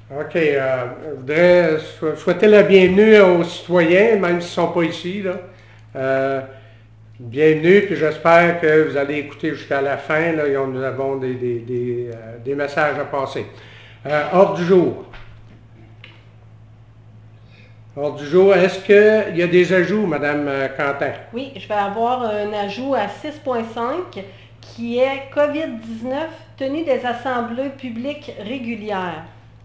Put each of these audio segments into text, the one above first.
OK. Je voudrais souhaiter la bienvenue aux citoyens, même s'ils ne sont pas ici, là. Bienvenue, puis j'espère que vous allez écouter jusqu'à la fin. Là, nous avons des messages à passer. Ordre du jour. Ordre du jour, est-ce qu'il y a des ajouts, Mme Quentin? Oui, je vais avoir un ajout à 6.5 qui est COVID-19, tenue des assemblées publiques régulières.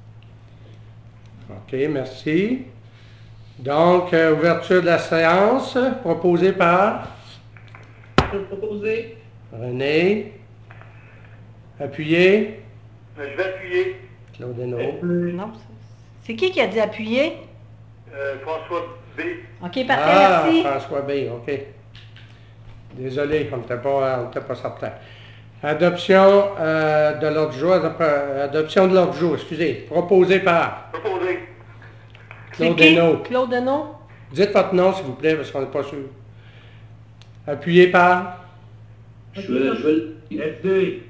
OK, merci. Donc, ouverture de la séance, proposée par Proposé. René. Appuyé. Je vais appuyer. Claude Hainaut. Non, c'est qui a dit appuyer? François B. OK, parfait, merci. François B, OK. Désolé, on n'était pas certain. Adoption de l'ordre du jour, adoption de l'ordre du jour, excusez. Proposé par Proposé. Claude Hainaut. Claude Hainaut. Dites votre nom, s'il vous plaît, parce qu'on n'est pas sûr. Appuyé par FD.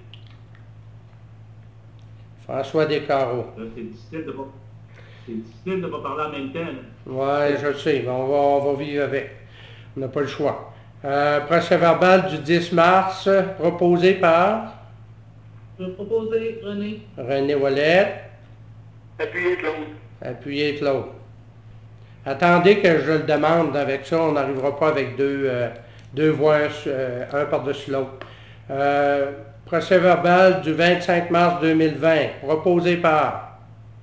François Descarreaux. C'est difficile de pas parler en même temps. Oui, je le sais, mais on va vivre avec. On n'a pas le choix. Procès verbal du 10 mars, proposé par Proposé, René. René Ouellette. Appuyé, Claude. Appuyé Claude. Attendez que je le demande. Avec ça, on n'arrivera pas avec deux voix, un par-dessus l'autre. Procès verbal du 25 mars 2020, proposé par...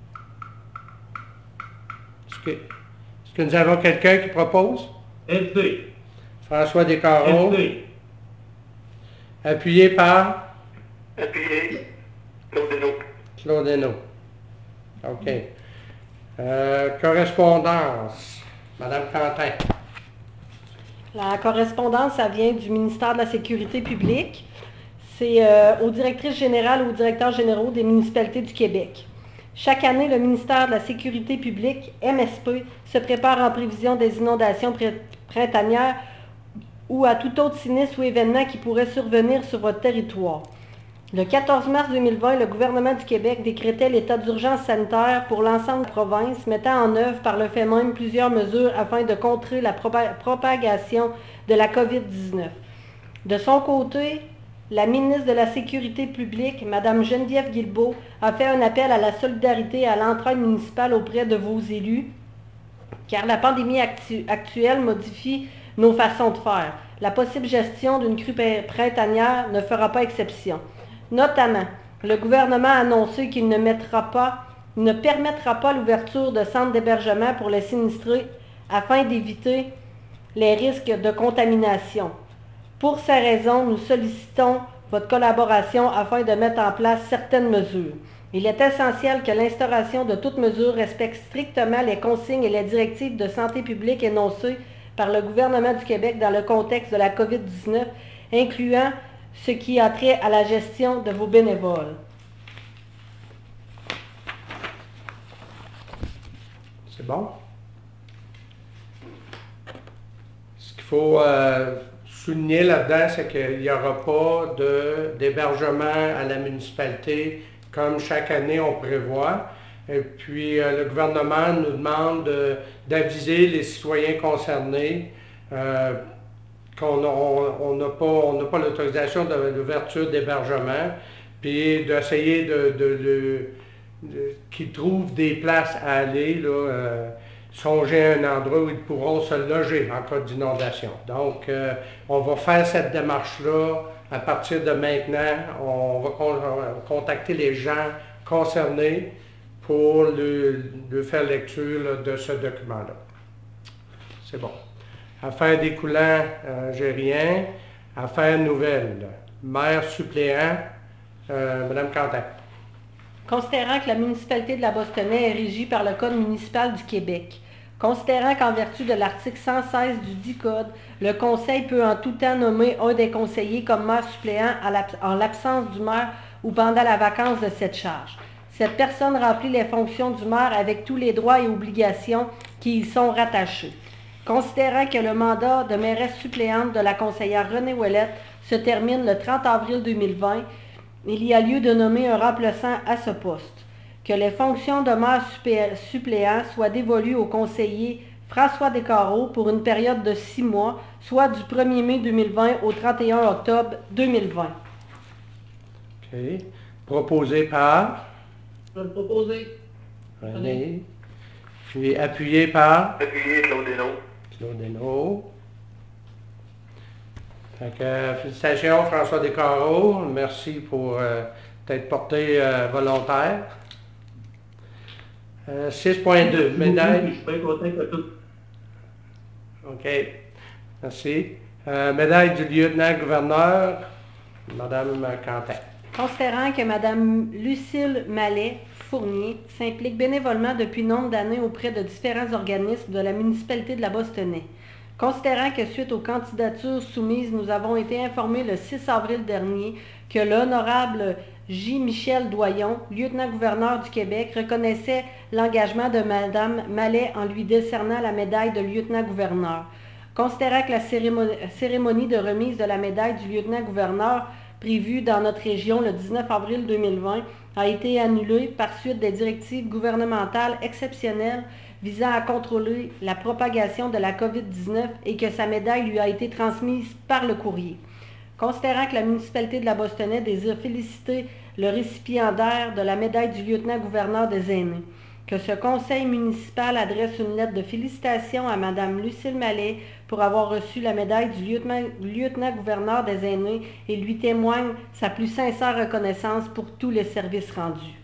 Est-ce que nous avons quelqu'un qui propose? FD. François Descarreaux. FD. Appuyé par Appuyé, Claude Hainaut. Claude Hainaut. OK. Correspondance. Madame Quentin. La correspondance, ça vient du ministère de la Sécurité publique. C'est aux directrices générales ou aux directeurs généraux des municipalités du Québec. Chaque année, le ministère de la Sécurité publique, MSP, se prépare en prévision des inondations printanières ou à tout autre sinistre ou événement qui pourrait survenir sur votre territoire. Le 14 mars 2020, le gouvernement du Québec décrétait l'état d'urgence sanitaire pour l'ensemble de la province, mettant en œuvre par le fait même plusieurs mesures afin de contrer la propagation de la COVID-19. De son côté, la ministre de la Sécurité publique, Mme Geneviève Guilbeault, a fait un appel à la solidarité et à l'entraide municipale auprès de vos élus, car la pandémie actuelle modifie nos façons de faire. La possible gestion d'une crue printanière ne fera pas exception. Notamment, le gouvernement a annoncé qu'il ne permettra pas l'ouverture de centres d'hébergement pour les sinistrés afin d'éviter les risques de contamination. Pour ces raisons, nous sollicitons votre collaboration afin de mettre en place certaines mesures. Il est essentiel que l'instauration de toute mesure respecte strictement les consignes et les directives de santé publique énoncées par le gouvernement du Québec dans le contexte de la COVID-19, incluant ce qui a trait à la gestion de vos bénévoles. C'est bon? Ce qu'il faut souligner là-dedans, c'est qu'il n'y aura pas d'hébergement à la municipalité comme chaque année on prévoit. Et puis le gouvernement nous demande d'aviser les citoyens concernés qu'on n'a pas l'autorisation de l'ouverture d'hébergement, puis d'essayer qu'ils trouvent des places à aller, là, songer à un endroit où ils pourront se loger en cas d'inondation. Donc, on va faire cette démarche-là à partir de maintenant. On va contacter les gens concernés pour leur faire lecture là, de ce document-là. C'est bon. Affaires découlant, j'ai rien. Affaires nouvelles. Maire suppléant, Mme Quentin. Considérant que la municipalité de la Bostonnais est régie par le Code municipal du Québec, considérant qu'en vertu de l'article 116 du dit Code, le Conseil peut en tout temps nommer un des conseillers comme maire suppléant en l'absence du maire ou pendant la vacance de cette charge. Cette personne remplit les fonctions du maire avec tous les droits et obligations qui y sont rattachés. Considérant que le mandat de mairesse suppléante de la conseillère Renée Ouellette se termine le 30 avril 2020, il y a lieu de nommer un remplaçant à ce poste. que les fonctions de maire suppléant soient dévolues au conseiller François Descarreaux pour une période de 6 mois, soit du 1er mai 2020 au 31 octobre 2020. OK. Proposé par Je vais le proposer. René. Puis appuyé par Appuyé, Claude Hainaut. Claude Hainaut. Fait que, félicitations François Descarreaux. Merci pour t'être porté volontaire. 6.2, médaille. Je suis bien content que tout. OK. Merci. Médaille du lieutenant-gouverneur, Madame Quentin. Considérant que Mme Lucille Mallet-Fournier s'implique bénévolement depuis nombre d'années auprès de différents organismes de la municipalité de la Bostonnais. Considérant que suite aux candidatures soumises, nous avons été informés le 6 avril dernier que l'honorable J. Michel Doyon, lieutenant-gouverneur du Québec, reconnaissait l'engagement de Mme Mallet en lui décernant la médaille de lieutenant-gouverneur. Considérant que la cérémonie de remise de la médaille du lieutenant-gouverneur prévue dans notre région le 19 avril 2020 a été annulée par suite des directives gouvernementales exceptionnelles visant à contrôler la propagation de la COVID-19 et que sa médaille lui a été transmise par le courrier. Considérant que la municipalité de la Bostonnais désire féliciter le récipiendaire de la médaille du lieutenant-gouverneur des aînés, que ce conseil municipal adresse une lettre de félicitations à Mme Lucille Mallet pour avoir reçu la médaille du lieutenant-gouverneur des aînés et lui témoigne sa plus sincère reconnaissance pour tous les services rendus.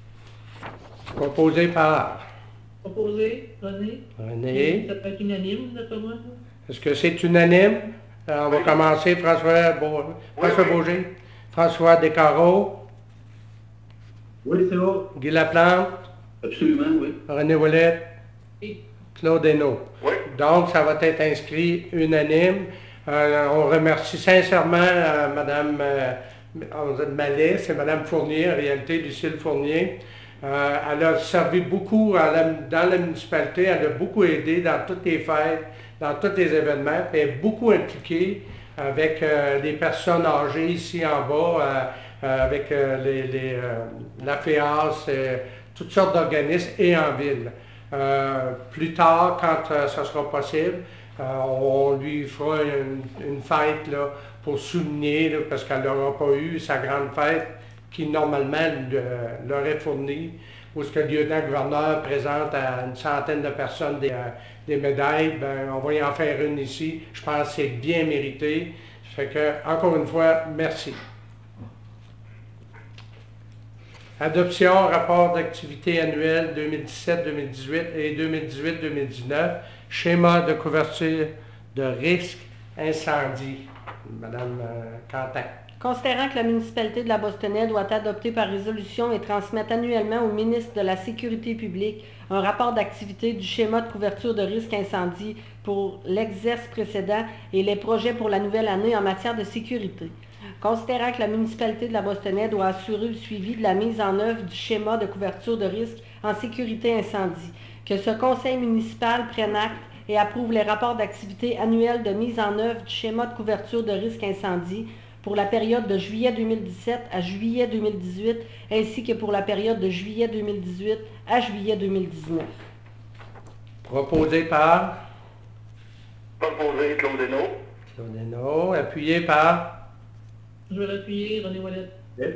Proposé par Proposé, René. René. Ça peut être unanime, d'après moi. Est-ce que c'est unanime? On va commencer François Beaugé, François Descarreaux, Oui, c'est bon. Guy Laplante, Absolument, oui. René Ouellette, Et Claude Hainaut. Oui. Donc, ça va être inscrit unanime. On remercie sincèrement Mme Mallet, c'est Mme Fournier, en réalité, Lucille Fournier. Elle a servi beaucoup dans la municipalité, elle a beaucoup aidé dans toutes les fêtes, dans tous les événements, puis elle est beaucoup impliquée avec des personnes âgées ici en bas, avec la FEAS, toutes sortes d'organismes et en ville. Plus tard, quand ça sera possible, on lui fera une fête là, pour souligner, là, parce qu'elle n'aura pas eu sa grande fête qui normalement l'aurait fournie, où ce que le lieutenant-gouverneur présente à une centaine de personnes des médailles, ben, on va y en faire une ici. Je pense que c'est bien mérité. Ça fait que, encore une fois, merci. Adoption, rapport d'activité annuel 2017-2018 et 2018-2019, schéma de couverture de risque incendie. Madame Quentin. Considérant que la municipalité de la Bostonnais doit adopter par résolution et transmettre annuellement au ministre de la Sécurité publique un rapport d'activité du schéma de couverture de risque incendie pour l'exercice précédent et les projets pour la nouvelle année en matière de sécurité. Considérant que la municipalité de la Bostonnais doit assurer le suivi de la mise en œuvre du schéma de couverture de risque en sécurité incendie, que ce conseil municipal prenne acte et approuve les rapports d'activité annuels de mise en œuvre du schéma de couverture de risque incendie pour la période de juillet 2017 à juillet 2018, ainsi que pour la période de juillet 2018 à juillet 2019. Proposé par Proposé, Claude Hainaut. Claude Hainaut, appuyé par je vais l'appuyer, René Ouellette.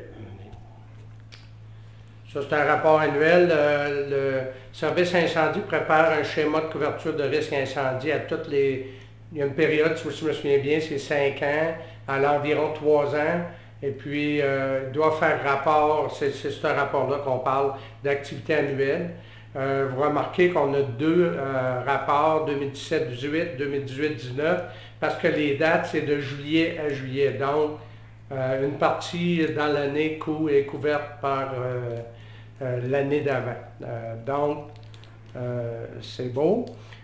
Ça, c'est un rapport annuel. Le service incendie prépare un schéma de couverture de risque incendie à toutes les... Il y a une période, si je me souviens bien, c'est 5 ans, à l'environ 3 ans. Et puis, il doit faire rapport, c'est ce rapport-là qu'on parle d'activité annuelle. Vous remarquez qu'on a 2 rapports, 2017-18, 2018-19, parce que les dates, c'est de juillet à juillet. Donc, une partie dans l'année est couverte par l'année d'avant. Donc, c'est beau.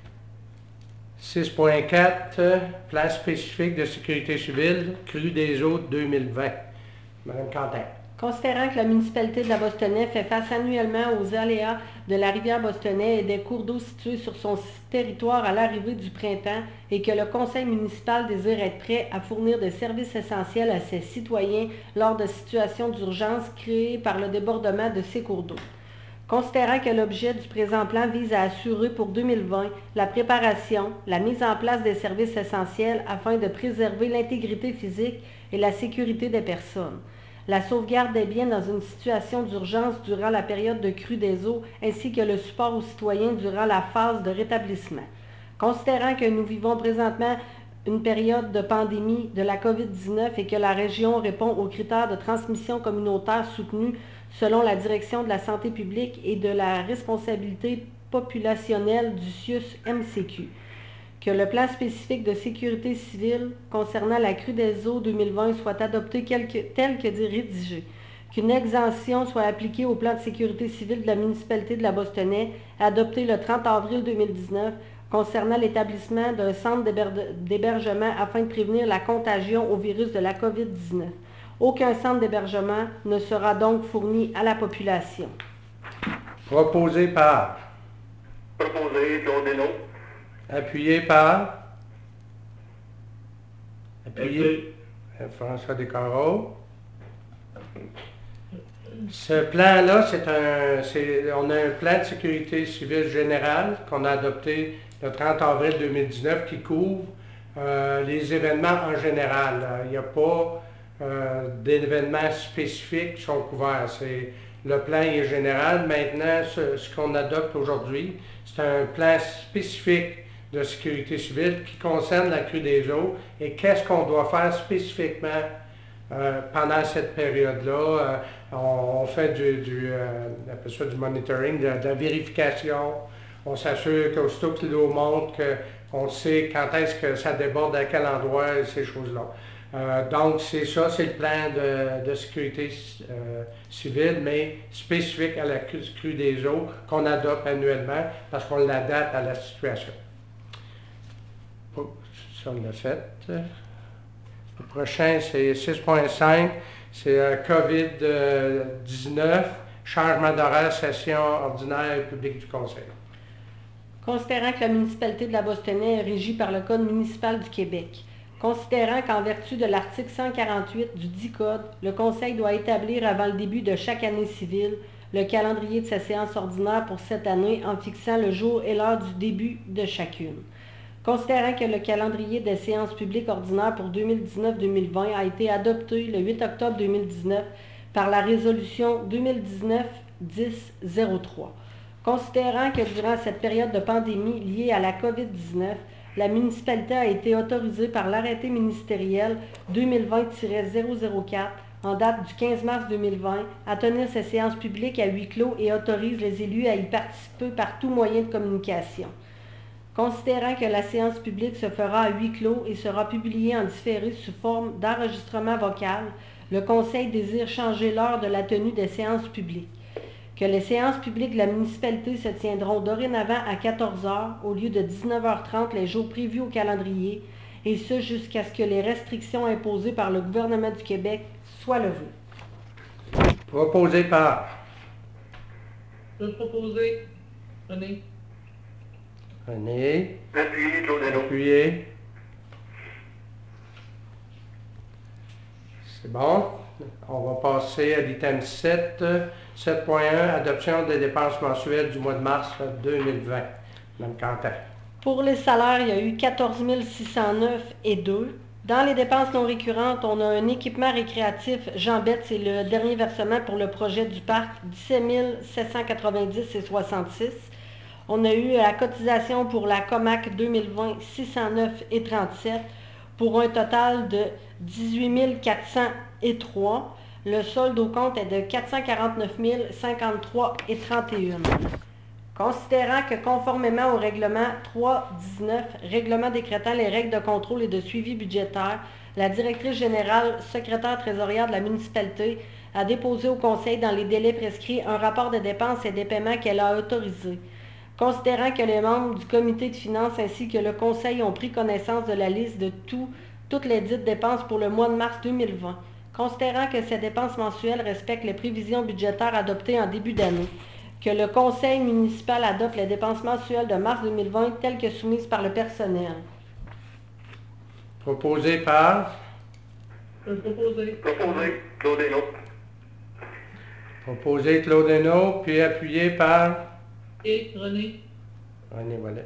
6.4, plan spécifique de sécurité civile, crue des eaux 2020. Madame Quentin. Considérant que la municipalité de la Bostonnais fait face annuellement aux aléas de la rivière Bostonnais et des cours d'eau situés sur son territoire à l'arrivée du printemps et que le conseil municipal désire être prêt à fournir des services essentiels à ses citoyens lors de situations d'urgence créées par le débordement de ces cours d'eau. Considérant que l'objet du présent plan vise à assurer pour 2020 la préparation, la mise en place des services essentiels afin de préserver l'intégrité physique et la sécurité des personnes, la sauvegarde des biens dans une situation d'urgence durant la période de crue des eaux ainsi que le support aux citoyens durant la phase de rétablissement. Considérant que nous vivons présentement une période de pandémie de la COVID-19 et que la région répond aux critères de transmission communautaire soutenus selon la direction de la santé publique et de la responsabilité populationnelle du CIUS-MCQ, que le plan spécifique de sécurité civile concernant la crue des eaux 2020 soit adopté tel que rédigé, qu'une exemption soit appliquée au plan de sécurité civile de la municipalité de la Bostonnais, adopté le 30 avril 2019, concernant l'établissement d'un centre d'hébergement afin de prévenir la contagion au virus de la COVID-19. Aucun centre d'hébergement ne sera donc fourni à la population. Proposé par. Proposé, Claude Desneaux. Appuyé par. Appuyé. François Descarreaux. Ce plan-là, on a un plan de sécurité civile général qu'on a adopté le 30 avril 2019 qui couvre les événements en général. Il n'y a pas d'événements spécifiques qui sont couverts. Le plan est général. Maintenant, ce qu'on adopte aujourd'hui, c'est un plan spécifique de sécurité civile qui concerne la crue des eaux et qu'est-ce qu'on doit faire spécifiquement pendant cette période-là. On fait du monitoring, de la vérification. On s'assure qu'aussitôt que l'eau monte, qu'on sait quand est-ce que ça déborde, à quel endroit, et ces choses-là. Donc, c'est ça, c'est le plan de sécurité civile, mais spécifique à la crue des eaux qu'on adopte annuellement parce qu'on l'adapte à la situation. Ça, on l'a fait. Le prochain, c'est 6.5, c'est COVID-19, changement d'horaire, session ordinaire publique du Conseil. Considérant que la municipalité de la Bostonnais est régie par le Code municipal du Québec, considérant qu'en vertu de l'article 148 du dit Code, le Conseil doit établir avant le début de chaque année civile le calendrier de sa séance ordinaire pour cette année en fixant le jour et l'heure du début de chacune. Considérant que le calendrier des séances publiques ordinaires pour 2019-2020 a été adopté le 8 octobre 2019 par la résolution 2019-1003. Considérant que durant cette période de pandémie liée à la COVID-19, la municipalité a été autorisée par l'arrêté ministériel 2020-004 en date du 15 mars 2020 à tenir ses séances publiques à huis clos et autorise les élus à y participer par tout moyen de communication. Considérant que la séance publique se fera à huis clos et sera publiée en différé sous forme d'enregistrement vocal, le Conseil désire changer l'heure de la tenue des séances publiques. Que les séances publiques de la municipalité se tiendront dorénavant à 14 h au lieu de 19h30 les jours prévus au calendrier, et ce jusqu'à ce que les restrictions imposées par le gouvernement du Québec soient levées. Proposé par. Je vais proposer. René. René. Appuyé, Claude Desneaux. Appuyé. C'est bon. On va passer à l'item 7, 7.1, adoption des dépenses mensuelles du mois de mars 2020. Mme Quentin. Pour les salaires, il y a eu 14 609 et 2. Dans les dépenses non récurrentes, on a un équipement récréatif Jean Bette, c'est le dernier versement pour le projet du parc, 17 790 et 66. On a eu la cotisation pour la COMAC 2020, 609 et 37, pour un total de 18 403. Le solde au compte est de 449 053 et 31. Considérant que conformément au règlement 319, règlement décrétant les règles de contrôle et de suivi budgétaire, la directrice générale, secrétaire trésorière de la municipalité, a déposé au Conseil dans les délais prescrits un rapport de dépenses et des paiements qu'elle a autorisé. Considérant que les membres du comité de finances ainsi que le Conseil ont pris connaissance de la liste de toutes les dites dépenses pour le mois de mars 2020, considérant que ces dépenses mensuelles respectent les prévisions budgétaires adoptées en début d'année, que le Conseil municipal adopte les dépenses mensuelles de mars 2020 telles que soumises par le personnel. Proposé par. Je vais proposer. Proposé, Claude Desneaux. Proposé Claude Hainaut, puis appuyé par Et René. René Ouellet.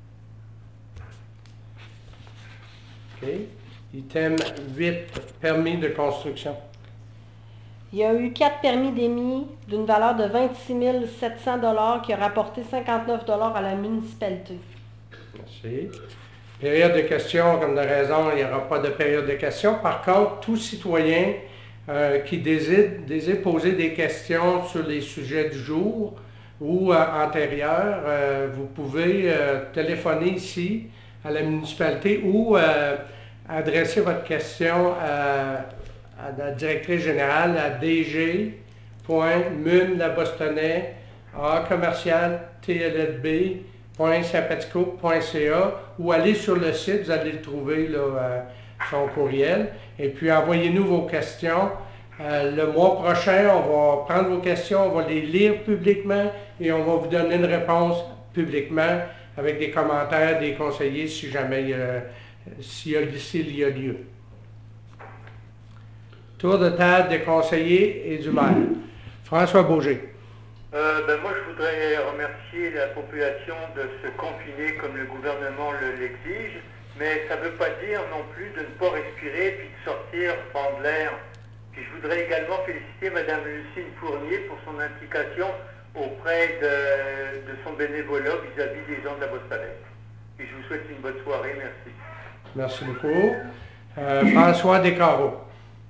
OK. Item 8, permis de construction. Il y a eu 4 permis d'émis d'une valeur de 26 700 $ qui a rapporté 59 $ à la municipalité. Merci. Période de questions, comme de raison, il n'y aura pas de période de questions. Par contre, tout citoyen qui désire poser des questions sur les sujets du jour ou antérieurs, vous pouvez téléphoner ici à la municipalité ou adresser votre question à la directrice générale à dg.mun.tlsb.sympatico.ca ou aller sur le site, vous allez le trouver, là, son courriel. Et puis envoyez-nous vos questions. Le mois prochain, on va prendre vos questions, on va les lire publiquement et on va vous donner une réponse publiquement avec des commentaires des conseillers si jamais s'il y a lieu. Tour de table des conseillers et du maire. François Beaugé. Moi, je voudrais remercier la population de se confiner comme le gouvernement l'exige, mais ça ne veut pas dire non plus de ne pas respirer puis de sortir prendre l'air. Puis je voudrais également féliciter Mme Lucine Fournier pour son implication auprès de son bénévolat vis-à-vis des gens de la Bostonnette. Et je vous souhaite une bonne soirée. Merci. Merci beaucoup. François Descarreaux.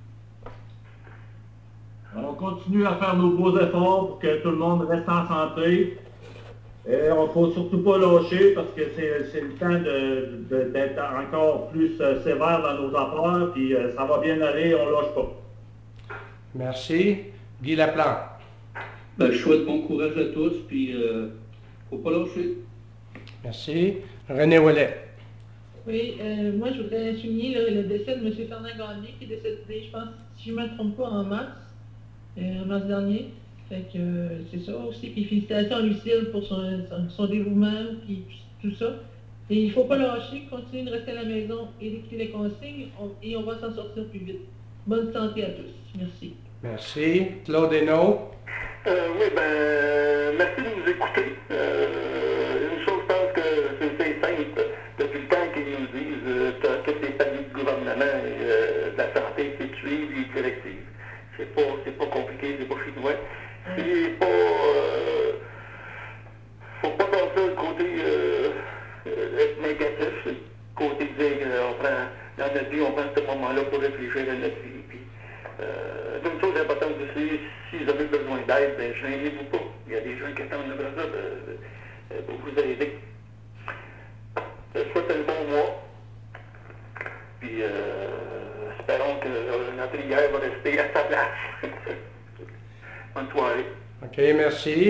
On continue à faire nos beaux efforts pour que tout le monde reste en santé. Et on ne faut surtout pas lâcher parce que c'est le temps d'être encore plus sévère dans nos affaires. Puis ça va bien aller, on ne lâche pas. Merci. Guy Laplante. Je souhaite bon courage à tous, puis faut pas lâcher. Merci. René Ouellet. Oui, moi je voudrais souligner le décès de M. Fernand Gagné qui est décédé, je pense, si je ne me trompe pas, en mars dernier. Fait que c'est ça aussi. Puis félicitations à Lucille pour son dévouement, puis tout ça. Et il ne faut pas lâcher, continuer de rester à la maison et d'écouter les consignes, et on va s'en sortir plus vite. Bonne santé à tous. Merci. Merci. Claude Hainaut. Oui, merci de nous écouter. Une chose, je pense que c'est simple. Depuis le temps qu'ils nous disent que les paliers du gouvernement et de la santé, c'est de suivre les directives. C'est pas compliqué, c'est pas chinois. C'est pas... faut pas penser le côté être négatif, c'est le côté de dire on prend, dans notre vie, on prend ce moment-là pour réfléchir à notre vie. Puis, une chose importante aussi, si vous avez besoin d'aide, gênez-vous pas. Il y a des gens qui attendent le bras pour vous aider. Je souhaite un bon mois. Puis espérons que notre rivière va rester à sa place. Bonne soirée. OK, merci.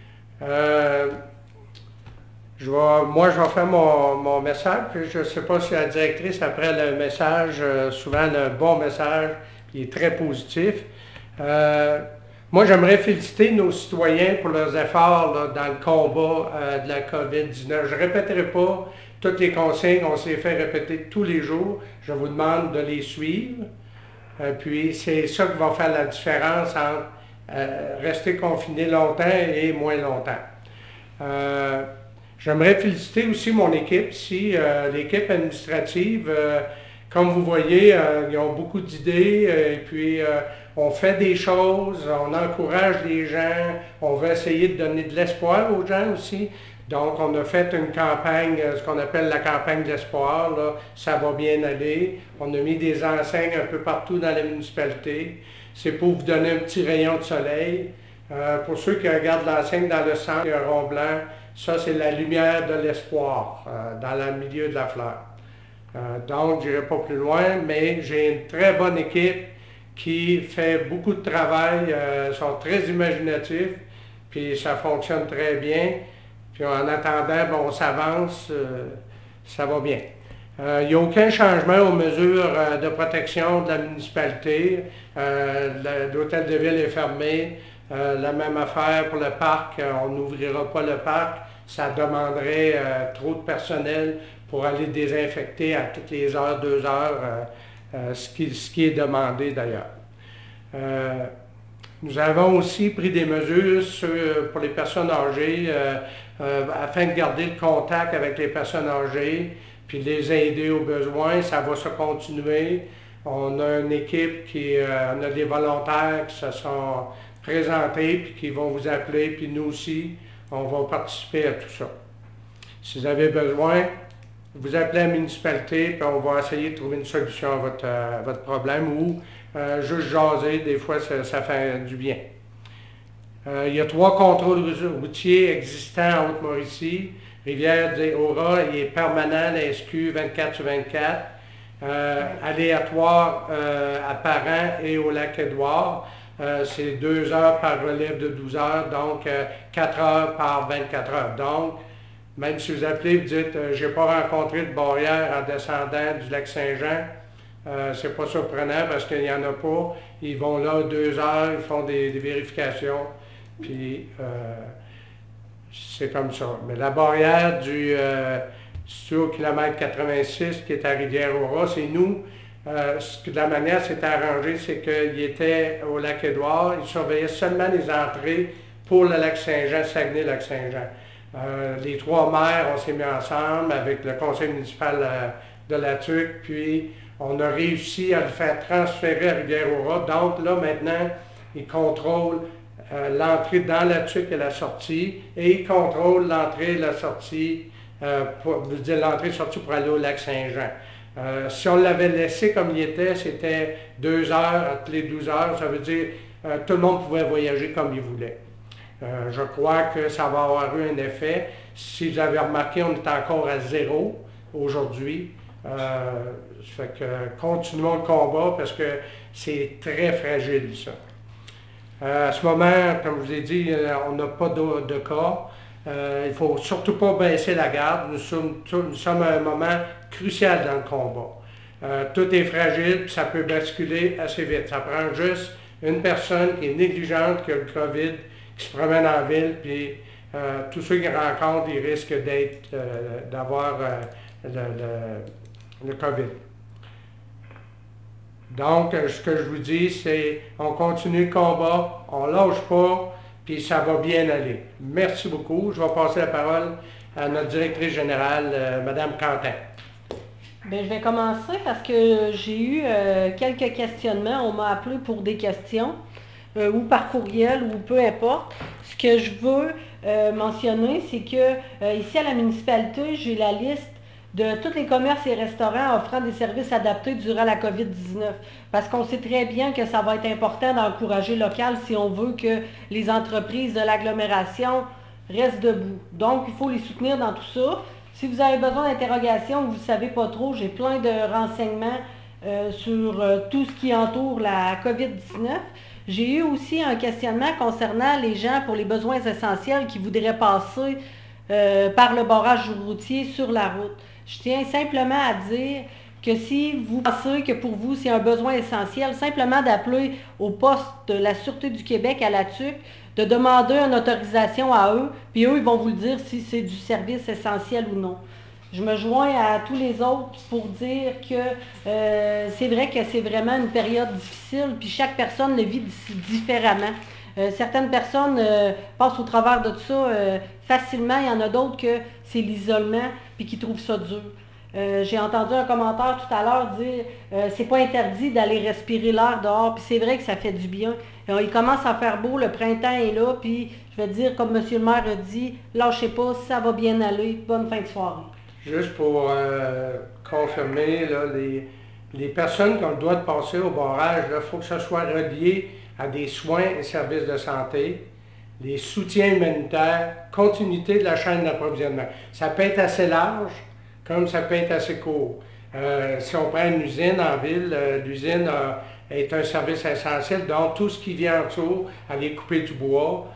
Moi, je vais faire mon message, puis je ne sais pas si la directrice, après le message, souvent le bon message, qui est très positif. Moi, j'aimerais féliciter nos citoyens pour leurs efforts là, dans le combat de la COVID-19. Je ne répéterai pas toutes les consignes, on s'est fait répéter tous les jours. Je vous demande de les suivre. Puis c'est ça qui va faire la différence entre rester confiné longtemps et moins longtemps. J'aimerais féliciter aussi mon équipe ici, l'équipe administrative. Comme vous voyez, ils ont beaucoup d'idées et puis on fait des choses, on encourage les gens, on veut essayer de donner de l'espoir aux gens aussi. Donc, on a fait une campagne, ce qu'on appelle la campagne de l'espoir, là, ça va bien aller. On a mis des enseignes un peu partout dans la municipalité. C'est pour vous donner un petit rayon de soleil. Pour ceux qui regardent l'enseigne dans le centre, il y a un rond blanc, ça c'est la lumière de l'espoir dans le milieu de la fleur. Donc, je n'irai pas plus loin, mais j'ai une très bonne équipe qui fait beaucoup de travail, sont très imaginatifs, puis ça fonctionne très bien. Puis en attendant, bon, on s'avance, ça va bien. Il n'y a aucun changement aux mesures de protection de la municipalité. L'hôtel de ville est fermé. La même affaire pour le parc, on n'ouvrira pas le parc. Ça demanderait trop de personnel pour aller désinfecter à toutes les heures, 2 heures, ce qui est demandé d'ailleurs. Nous avons aussi pris des mesures pour les personnes âgées afin de garder le contact avec les personnes âgées puis les aider aux besoins. Ça va se continuer. On a une équipe on a des volontaires qui se sont présentés puis qui vont vous appeler, puis nous aussi, on va participer à tout ça. Si vous avez besoin, vous appelez la municipalité, puis on va essayer de trouver une solution à votre problème ou juste jaser, des fois ça fait du bien. Il y a 3 contrôles routiers existants en Haute-Mauricie. Rivière-des-Aura est permanent, la SQ 24/24, aléatoire à Parent et au Lac-Édouard. C'est 2 heures par relève de 12 heures, donc 4 heures par 24 heures. Donc, même si vous appelez et vous dites « j'ai pas rencontré de barrière en descendant du lac Saint-Jean », c'est pas surprenant parce qu'il n'y en a pas. Ils vont là 2 heures, ils font des vérifications, puis c'est comme ça. Mais la barrière située au kilomètre 86 qui est à Rivière-Aura, c'est nous. La manière c'était arrangé, c'est qu'il était au Lac-Édouard, ils surveillaient seulement les entrées pour le lac Saint-Jean, Saguenay-Lac-Saint-Jean. Les 3 maires, on s'est mis ensemble avec le conseil municipal de la Tuque, puis on a réussi à le faire transférer à Rivière-Aura. Donc là, maintenant, ils contrôlent l'entrée dans la Tuque et la sortie, et ils contrôlent l'entrée et la sortie, l'entrée et sortie pour aller au lac Saint-Jean. Si on l'avait laissé comme il était, c'était 2 heures, toutes les 12 heures, ça veut dire tout le monde pouvait voyager comme il voulait. Je crois que ça va avoir eu un effet. Si vous avez remarqué, on est encore à 0 aujourd'hui. Ça fait que continuons le combat parce que c'est très fragile ça. À ce moment, comme je vous ai dit, on n'a pas de cas. Il ne faut surtout pas baisser la garde. Nous sommes à un moment crucial dans le combat. Tout est fragile, puis ça peut basculer assez vite. Ça prend juste une personne qui est négligente, qui a le COVID, qui se promène en ville, puis tous ceux qu'ils rencontrent, ils risquent d'avoir le COVID. Donc, ce que je vous dis, c'est on continue le combat, on ne lâche pas, puis ça va bien aller. Merci beaucoup. Je vais passer la parole à notre directrice générale, Mme Quentin. Bien, je vais commencer parce que j'ai eu quelques questionnements. On m'a appelé pour des questions, ou par courriel, ou peu importe. Ce que je veux mentionner, c'est que ici à la municipalité, j'ai la liste de tous les commerces et restaurants offrant des services adaptés durant la COVID-19. Parce qu'on sait très bien que ça va être important d'encourager local si on veut que les entreprises de l'agglomération restent debout. Donc, il faut les soutenir dans tout ça. Si vous avez besoin d'interrogations ou vous ne savez pas trop, j'ai plein de renseignements sur tout ce qui entoure la COVID-19. J'ai eu aussi un questionnement concernant les gens pour les besoins essentiels qui voudraient passer par le barrage routier sur la route. Je tiens simplement à dire que si vous pensez que pour vous c'est un besoin essentiel, simplement d'appeler au poste de la Sûreté du Québec à la TUC, de demander une autorisation à eux, puis eux ils vont vous le dire si c'est du service essentiel ou non. Je me joins à tous les autres pour dire que c'est vrai que c'est vraiment une période difficile, puis chaque personne le vit différemment. Certaines personnes passent au travers de tout ça facilement. Il y en a d'autres que c'est l'isolement puis qui trouvent ça dur. J'ai entendu un commentaire tout à l'heure dire c'est pas interdit d'aller respirer l'air dehors, puis c'est vrai que ça fait du bien. Il commence à faire beau, le printemps est là, puis je vais dire, comme M. le maire a dit, lâchez pas, ça va bien aller. Bonne fin de soirée. Juste pour confirmer, là, les personnes qui ont le droit de passer au barrage, il faut que ce soit relié à des soins et services de santé, des soutiens humanitaires, continuité de la chaîne d'approvisionnement. Ça peut être assez large, comme ça peut être assez court. Si on prend une usine en ville, l'usine est un service essentiel, donc tout ce qui vient en dessous, aller couper du bois,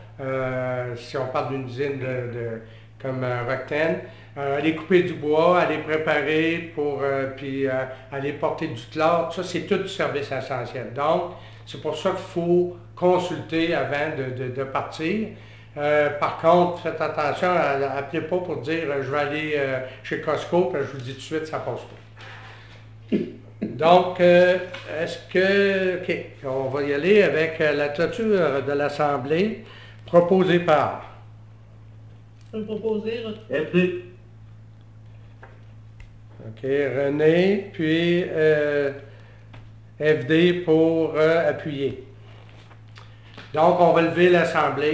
si on parle d'une usine comme Rockten, aller couper du bois, aller préparer pour, puis aller porter du tlard, ça c'est tout du service essentiel. Donc, c'est pour ça qu'il faut consulter avant de partir. Par contre, faites attention, appelez pas pour dire je vais aller chez Costco, puis je vous dis tout de suite, ça passe pas. Donc, est-ce que... OK, on va y aller avec la clôture de l'Assemblée proposée par... Je peux proposer. FD. OK, René, puis FD pour appuyer. Donc, on va lever l'Assemblée.